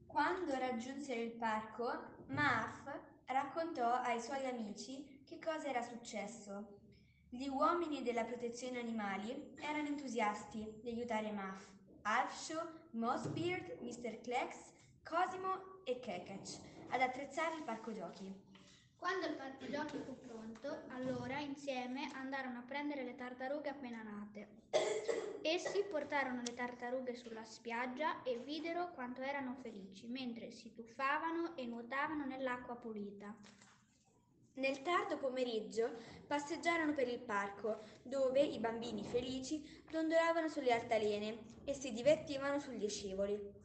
Quando raggiunsero il parco, Muff raccontò ai suoi amici che cosa era successo. Gli uomini della protezione animali erano entusiasti di aiutare Muff. Alfshow, Mossbeard, Mr. Klex, Cosimo e Kekech ad attrezzare il parco giochi. Quando il parco giochi fu pronto, allora insieme andarono a prendere le tartarughe appena nate. Essi portarono le tartarughe sulla spiaggia e videro quanto erano felici mentre si tuffavano e nuotavano nell'acqua pulita. Nel tardo pomeriggio passeggiarono per il parco, dove i bambini felici dondolavano sulle altalene e si divertivano sugli scivoli.